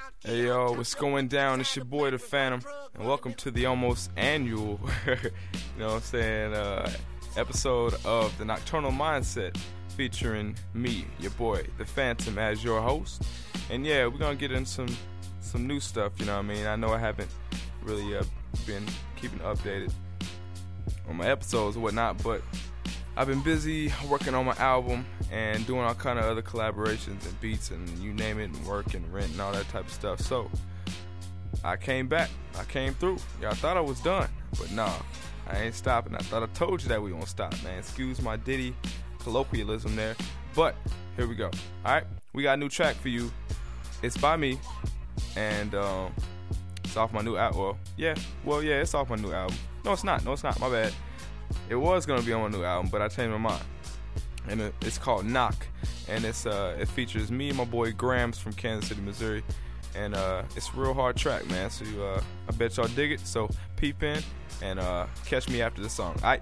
Hey yo, what's going down? It's your boy the Phantom, and welcome to the almost annual, episode of the Nocturnal Mindset, featuring me, your boy the Phantom, as your host. And yeah, we're gonna get into some new stuff. You know what I mean? I know I haven't really been keeping updated on my episodes and whatnot, but I've been busy working on my album and doing all kind of other collaborations and beats and you name it, and work and rent and all that type of stuff. So I came back. I came through. Y'all thought I was done, but nah, I ain't stopping. I thought I told you that we won't stop, man. Excuse my Diddy colloquialism there, but here we go. All right, we got a new track for you. It's by me, and it's off my new album. It's off my new album. No, it's not. My bad. It was gonna be on my new album, but I changed my mind. And it's called Knock, and it features me and my boy Grams from Kansas City, Missouri, and it's a real hard track, man. So I bet y'all dig it. So peep in and catch me after the song. Alright.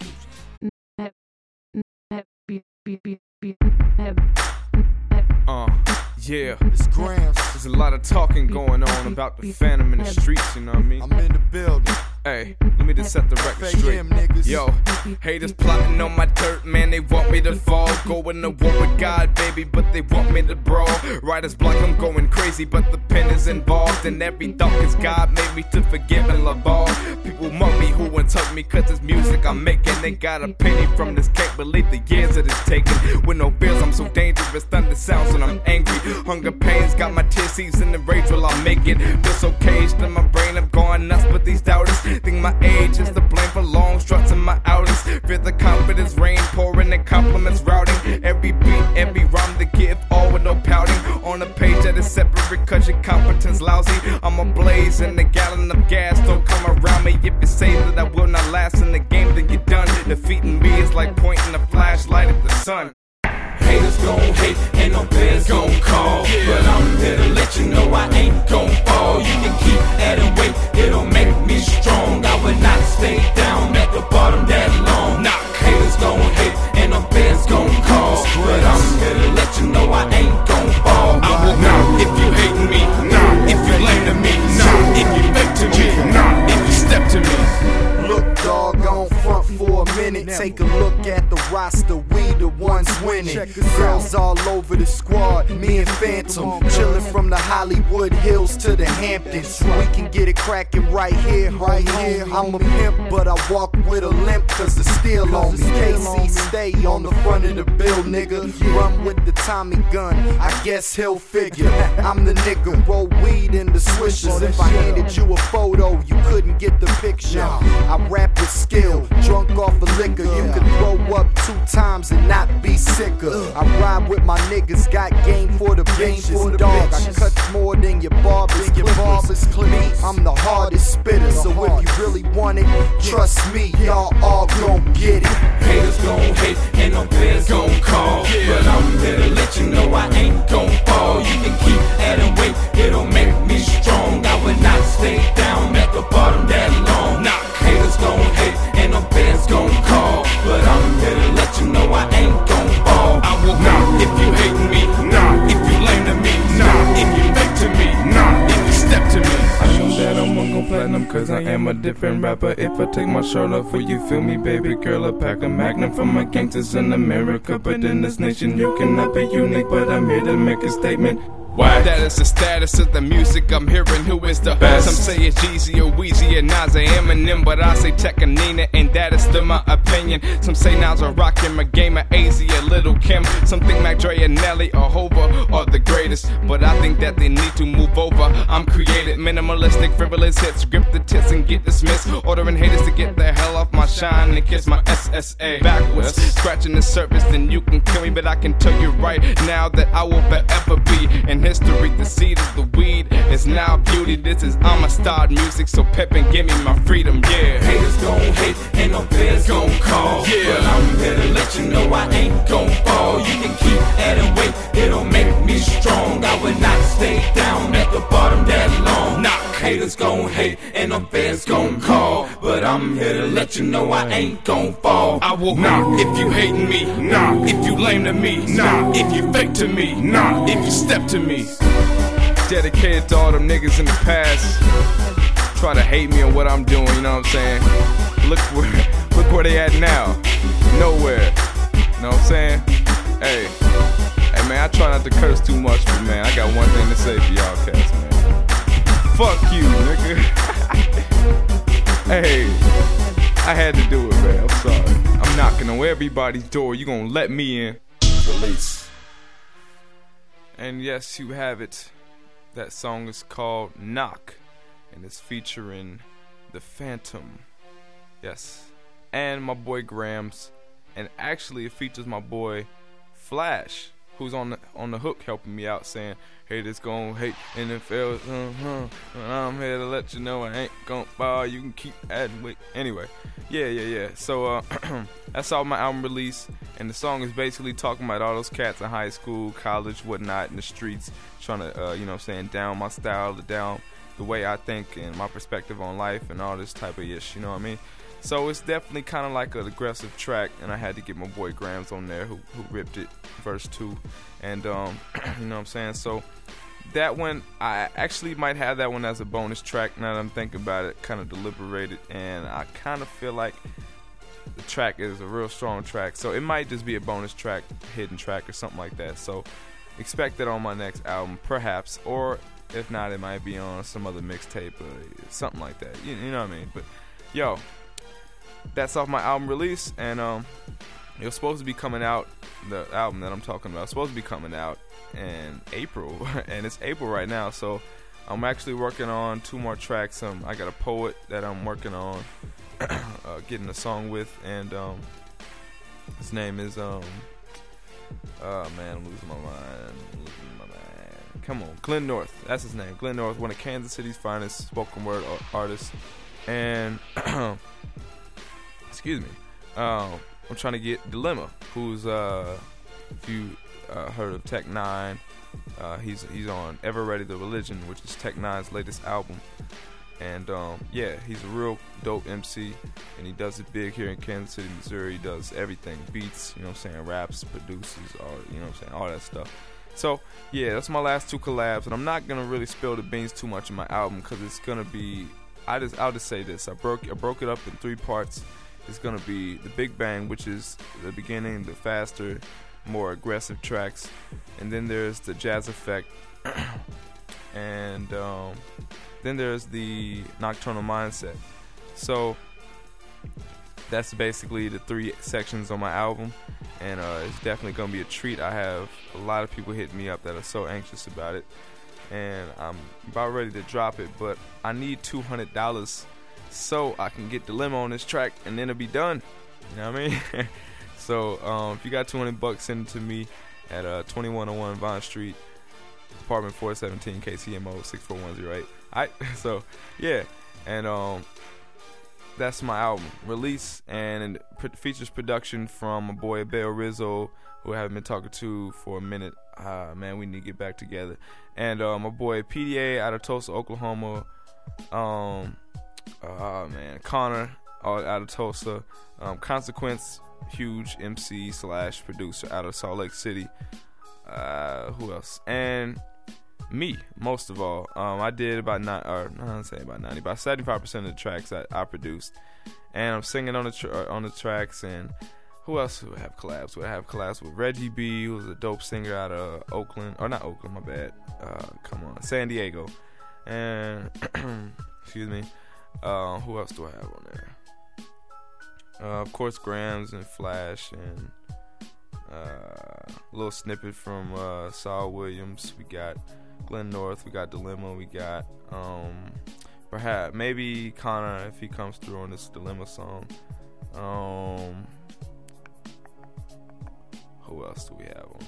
Yeah, it's Grams. There's a lot of talking going on about the Phantom in the streets, you know what I mean? I'm in the building. Hey, let me just set the record straight. Yo, haters plotting on my dirt, man, they want me to fall. Going to war with God, baby, but they want me to brawl. Writer's block, I'm going crazy, but the pen is involved. And every thought is God made me to forgive and love all. People mock me, who won't tug me, cause it's music I'm making. They got a penny from this, can't believe the years that it's taken. With no fears, I'm so dangerous, thunder sounds when I'm angry. Hunger pains, got my tears seasoned in rage while I'm making. Feel so caged in my brain, I'm going nuts with these doubters. Think my age is to blame for long struts in my outings. Feel the confidence rain pouring and compliments routing. Every beat, every rhyme to give, all with no pouting. On a page that is separate cause your competence lousy. I'm a blaze and a gallon of gas, don't come around me. If you say that I will not last in the game, then you're done. Defeating me is like pointing a flashlight at the sun. Haters gon' hate, and no fans gon' call. But I'm here to let you know I ain't gon' fall. You can keep adding weight, it'll make me strong. I would not stay down at the bottom that long. Nah, haters gon' hate, and no fans gon' call. But I'm here to let you know I ain't gon' fall. I will not if you hating me, nah. If you lame to me, nah. If you fake to me, nah. If you step to me. Look, dog, on front for a minute. Take a look at the roster, we the ones winning. Girls all over the squad, me and Phantom, chillin' from the Hollywood Hills to the Hamptons. We can get it crackin' right here. I'm a pimp, but I walk with a limp cause the steel on me. KC stay on the front of the bill, nigga. Run with the Tommy gun, I guess he'll figure. I'm the nigga, roll weed in the swishers. If I handed you a photo, you couldn't get the picture. I rap with skill, drunk off of liquor. You can throw up 2 times and not be sicker. I ride with my niggas, got game for the bitches. Dog, I cut more than your barbers clip. Me, I'm the hardest spitter, so if you really want it, trust me, y'all all gon' get it. Haters gon' hate, and no fans gon' call. But I'm here to let you know I ain't gon' fall. You can keep adding weight, it'll make me strong. I would not stay down at the bottom that long. Nah, haters gon' hate, and no fans gon' call. But I'm here to let you know I ain't gon' fall. I will not if you hating me, nah. If you lame to me, nah. If you fake to me, nah. If you step to me. I know that I won't go platinum cause I am a different rapper. If I take my shirt off, will you feel me, baby girl? I pack a magnum for my gangsters in America. But in this nation you cannot be unique. But I'm here to make a statement. Why? That is the status of the music I'm hearing. Who is the best? Some say it's Jeezy or Weezy and Nas or Eminem, but I say Tech and Nina, and that is still my opinion. Some say Nas or Rockin', a game of AZ or Little Kim. Some think Mac Dre and Nelly or Hova are the greatest, but I think that they need to move over. I'm creative, minimalistic, frivolous hits, grip the tits and get dismissed. Ordering haters to get the hell off my shine and kiss my SSA backwards. Scratching the surface, then you can kill me, but I can tell you right now that I will forever be in history. The seed of the weed is now beauty. This is Amistad music, so pep and give me my freedom, yeah. Haters gon' hate, and no fans gon' call. Yeah. But I'm here to let you know I ain't gon' fall. You can keep adding weight, it'll make me strong. I would not stay down at the bottom that long. Nah, haters gon' hate, and no fans gon' call. But I'm here to let you know I ain't gon' fall. I will not if you hating me, nah. If you lame to me, nah. If you fake to me, nah. If you step to me. Dedicated to all them niggas in the past. Try to hate me on what I'm doing, you know what I'm saying? Look where they at now. Nowhere. You know what I'm saying? Hey man, I try not to curse too much, but man, I got one thing to say for y'all cats, man. Fuck you, nigga. Hey, I had to do it, man. I'm sorry. I'm knocking on everybody's door. You gonna let me in? Release. And yes, you have it. That song is called Knock, and it's featuring The Phantom. Yes, and my boy Grams, and actually it features my boy Flash, who's on the hook helping me out, saying, "Hey, this gon' hate NFL. I'm here to let you know I ain't gon' ball. You can keep adding weight." Anyway, yeah. So that's all my album release, and the song is basically talking about all those cats in high school, college, whatnot, in the streets, trying to, you know what I'm saying, down my style, down the way I think and my perspective on life and all this type of ish. You know what I mean? So it's definitely kind of like an aggressive track, and I had to get my boy Grams on there who ripped it, verse 2, and you know what I'm saying. So that one, I actually might have that one as a bonus track now that I'm thinking about it, kind of deliberated, and I kind of feel like the track is a real strong track, so it might just be a bonus track, hidden track or something like that. So expect that on my next album, perhaps, or if not, it might be on some other mixtape or something like that. You know what I mean? But yo, that's off my album release, and it was supposed to be coming out, the album that I'm talking about, supposed to be coming out in April, and it's April right now, so I'm actually working on 2 more tracks. I got a poet that I'm working on getting a song with, and his name is oh man, I'm losing my mind. Come on, Glenn North, that's his name. Glenn North, one of Kansas City's finest spoken word artists, and excuse me, I'm trying to get Dilemma, who's if you heard of Tech Nine, he's on Ever Ready the Religion, which is Tech Nine's latest album, and yeah, he's a real dope MC, and he does it big here in Kansas City, Missouri. He does everything, beats, you know what I'm saying, raps, produces, all, you know what I'm saying, all that stuff. So yeah, that's my last 2 collabs, and I'm not gonna really spill the beans too much in my album, because it's gonna be, I'll just say this, I broke it up in 3 parts. It's gonna be the Big Bang, which is the beginning, the faster, more aggressive tracks, and then there's the Jazz Effect, and then there's the Nocturnal Mindset. So that's basically the 3 sections on my album, and it's definitely gonna be a treat. I have a lot of people hitting me up that are so anxious about it, and I'm about ready to drop it, but I need $200 so I can get Dilemma on this track, and then it'll be done. You know what I mean? So if you got $200, send it to me at 2101 Vine Street, apartment 417, KCMO 64108. Alright, so yeah, and that's my album release, and it features production from my boy Abel Rizzo, who I haven't been talking to for a minute. Man, we need to get back together. And my boy PDA out of Tulsa, Oklahoma. Man, Connor out of Tulsa. Consequence, huge MC / producer out of Salt Lake City. Who else? And me, most of all. I did about 75% of the tracks I produced, and I'm singing on the tracks. And who else would have collabs? Would have collabs with Reggie B, who's a dope singer out of Oakland, or not Oakland, my bad. San Diego. And excuse me. Who else do I have on there? Of course, Grams and Flash, and a little snippet from Saul Williams. We got Glenn North, we got Dilemma, we got perhaps maybe Connor if he comes through on this Dilemma song. Who else do we have on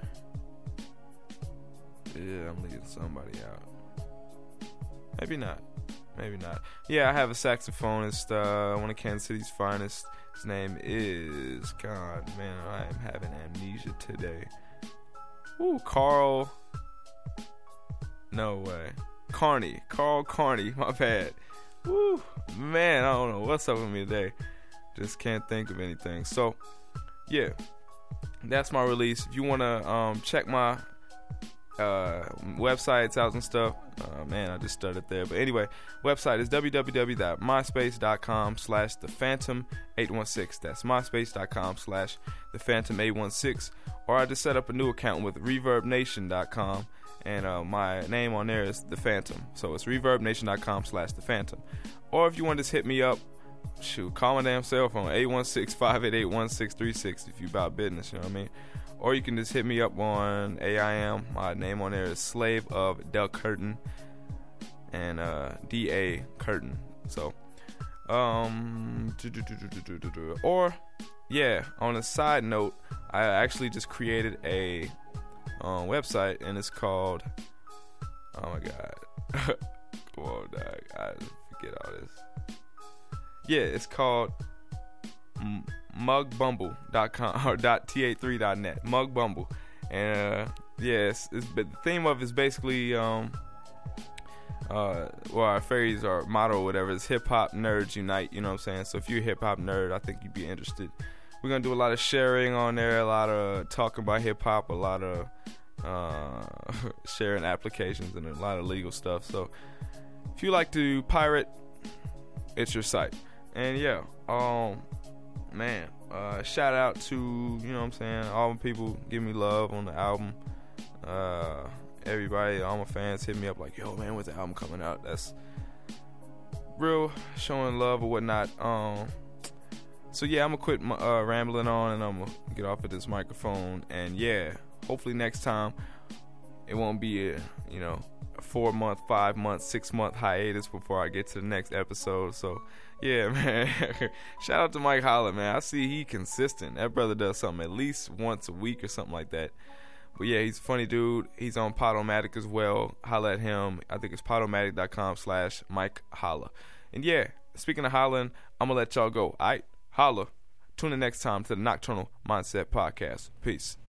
there? Yeah, I'm leaving somebody out. Maybe not. Yeah, I have a saxophonist, one of Kansas City's finest. His name is, God, man, I am having amnesia today. Ooh, Carl. No way. Carl Carney, my bad. Woo, man, I don't know what's up with me today. Just can't think of anything. So, yeah, that's my release. If you want to check my websites out and stuff. Man, I just started there. But anyway, website is www.myspace.com/thephantom816. That's myspace.com/thephantom816. Or I just set up a new account with reverbnation.com. And my name on there is The Phantom. So it's reverbnation.com/thephantom. Or if you want to just hit me up, call my damn cell phone, 816-588-1636 if you about business, you know what I mean? Or you can just hit me up on AIM. My name on there is Slave of Del Curtin and D.A. Curtin. So, or, yeah, on a side note, I actually just created a website, and it's called, oh my God, come on, dog, I forget all this. Yeah, it's called mugbumble.com or .ta3.net. Mugbumble. And yes, but the theme of it is basically well, our phrase or motto or whatever is hip hop nerds unite, you know what I'm saying? So if you're a hip hop nerd, I think you'd be interested. We're gonna do a lot of sharing on there, a lot of talking about hip hop, a lot of sharing applications and a lot of legal stuff. So if you like to pirate, it's your site. And yeah, man, shout out to, you know what I'm saying, all the people give me love on the album. Everybody, all my fans hit me up like, yo man, when's the album coming out? That's real showing love or whatnot. So yeah, I'm gonna quit rambling on, and I'm gonna get off of this microphone. And yeah, hopefully next time it won't be a 4-month, 5-month, 6-month hiatus before I get to the next episode. So yeah, man. Shout out to Mike Holla, man. I see he consistent. That brother does something at least once a week or something like that. But yeah, he's a funny dude. He's on Podomatic as well. Holla at him. I think it's podomatic.com/Mike Holla. And yeah, speaking of hollering, I'm going to let y'all go. All right, holla. Tune in next time to the Nocturnal Mindset Podcast. Peace.